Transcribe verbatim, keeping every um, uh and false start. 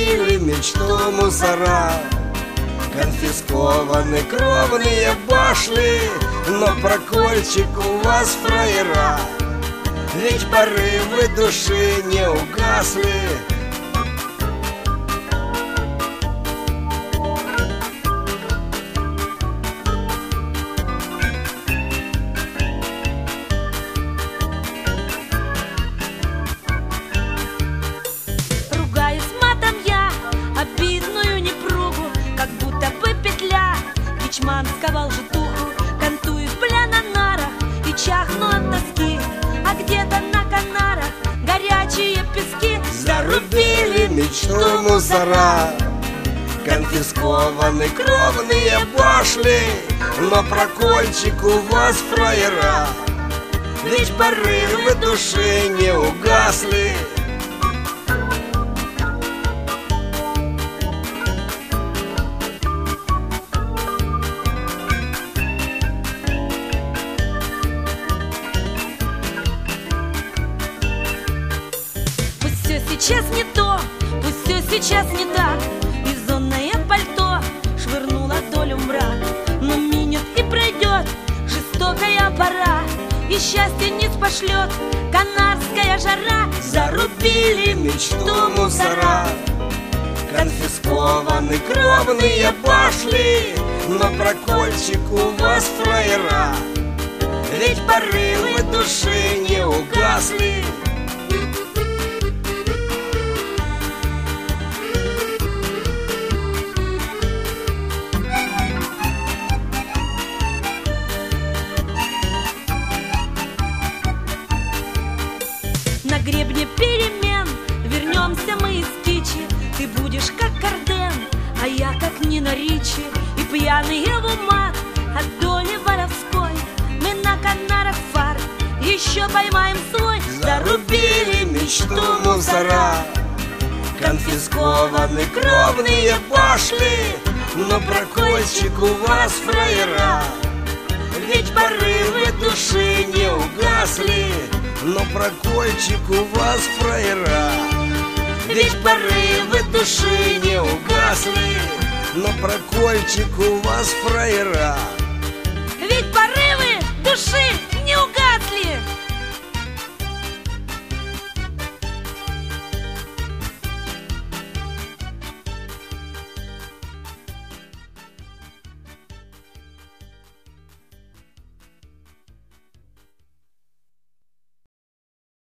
Зарубили мечту мусора. Конфискованы кровные башли, но прокольчик у вас фраера. Ведь порывы души не угасли. Ругаюсь матом я, обидную непругу, как будто бы петля Ячман сковал житуху. Кантуюсь, бля, на нарах и чахну от тоски. А где-то на Канарах горячие пески. Зарубили мечту мусора. Конфискованы кровные башли, но прокольчик у вас фраера. Ведь порывы души не угасли. Пусть все сейчас не то, пусть все сейчас не так. Резонное пальто швырнуло долю в мрак. Но минет и пройдет жестокая пора, и счастье не спошлет канарская жара. Зарубили мечту мусора. Конфискованы кровные башли, но прокольчик у вас фраера. Ведь порывы души не угасли. На гребне перемен вернемся мы из Кичи. Ты будешь как Карден, а я как Нина Ричи. И пьяные в умах от доли воровской мы на Канарах фар еще поймаем свой. Зарубили мечту мусора. Конфискованы кровные башли, но прокольчик у вас фраера. Ведь порывы души не угасли, но прокольчик у вас фраера. Ведь порывы души не угасли, но прокольчик у вас фраера.